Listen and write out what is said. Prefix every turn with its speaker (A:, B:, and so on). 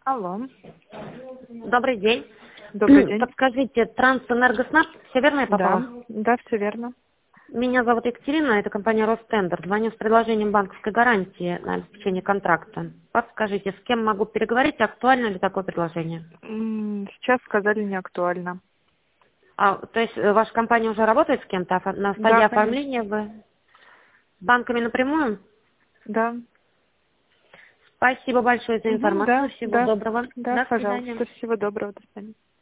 A: Алло.
B: Добрый день.
A: Добрый день.
B: Подскажите, Трансэнергоснаб, все верно я попала?
A: Да, все верно.
B: Меня зовут Екатерина, это компания Ростендер. Звоню с предложением банковской гарантии на обеспечение контракта. Подскажите, с кем могу переговорить, актуально ли такое предложение?
A: Сейчас сказали не актуально.
B: То есть ваша компания уже работает с кем-то на стадии
A: Да, конечно.
B: оформления вы с банками напрямую?
A: Да.
B: Спасибо большое за информацию. Всего
A: Да,
B: доброго. До свидания.
A: пожалуйста. Всего доброго. До свидания.